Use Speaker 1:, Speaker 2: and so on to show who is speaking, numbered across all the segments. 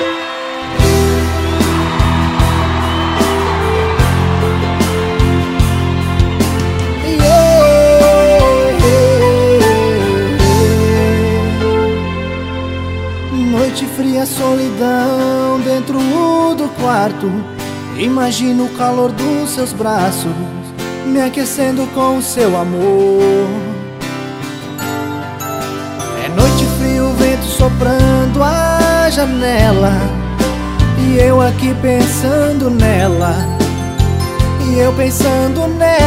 Speaker 1: Noite fria, solidão dentro do quarto. Imagino o calor dos seus braços me aquecendo com o seu amor. É noite fria, o vento soprando a janela, e eu aqui pensando nela, e eu pensando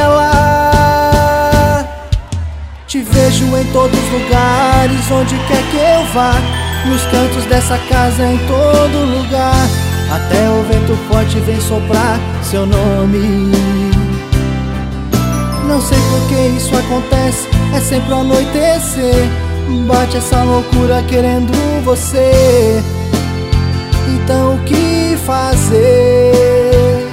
Speaker 1: nela. Te vejo em todos os lugares, onde quer que eu vá, nos cantos dessa casa, em todo lugar. Até o vento forte vem soprar seu nome. Não sei por que isso acontece, é sempre ao anoitecer. Bate essa loucura querendo você. Então o que fazer?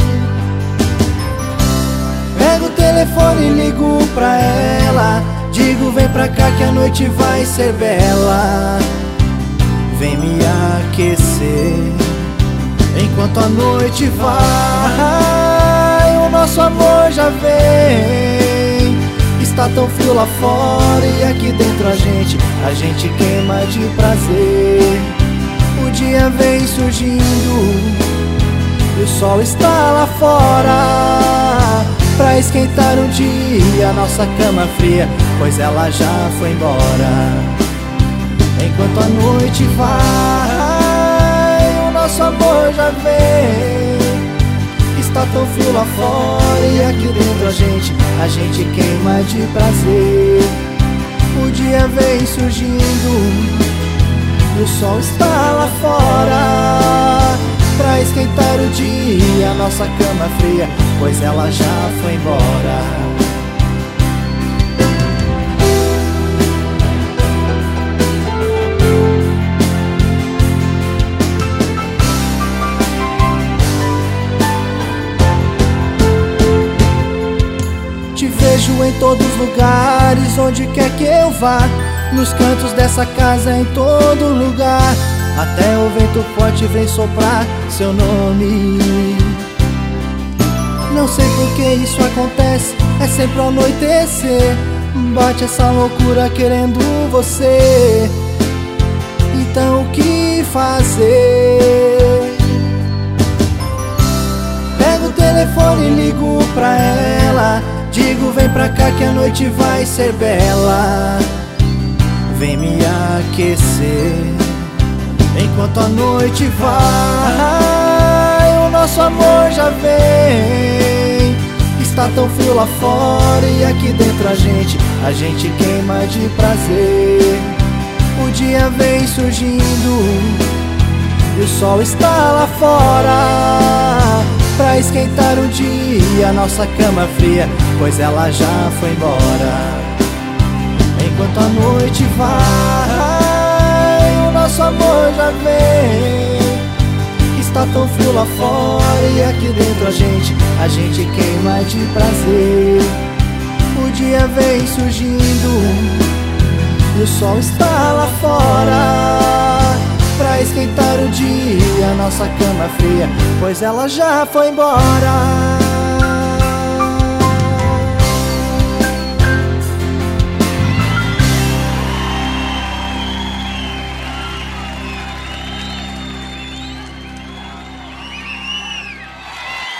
Speaker 1: Pego o telefone e ligo pra ela, digo vem pra cá que a noite vai ser bela. Vem me aquecer enquanto a noite vai. O nosso amor já vem. Está tão frio lá fora e aqui dentro a gente queima de prazer. O dia vem surgindo e o sol está lá fora pra esquentar um dia nossa cama fria, pois ela já foi embora. Enquanto a noite vai, o nosso amor já vem. Está tão frio lá fora e aqui dentro a gente queima de prazer. O dia vem surgindo e o sol está lá fora pra esquentar o dia nossa cama fria, pois ela já foi embora. Te vejo em todos os lugares, onde quer que eu vá, nos cantos dessa casa, em todo lugar. Até o vento forte vem soprar seu nome. Não sei por que isso acontece, é sempre ao anoitecer. Bate essa loucura querendo você. Então o que fazer? Pego o telefone e ligo pra ela, digo vem pra cá que a noite vai ser bela. Vem me aquecer enquanto a noite vai. O nosso amor já vem. Está tão frio lá fora e aqui dentro a gente queima de prazer. O dia vem surgindo e o sol está lá fora pra esquentar o dia nossa cama fria, pois ela já foi embora. Enquanto a noite vai, o nosso amor já vem. Está tão frio lá fora e aqui dentro a gente queima de prazer. O dia vem surgindo e o sol está lá fora pra esquentar o dia nossa cama fria, pois ela já foi embora.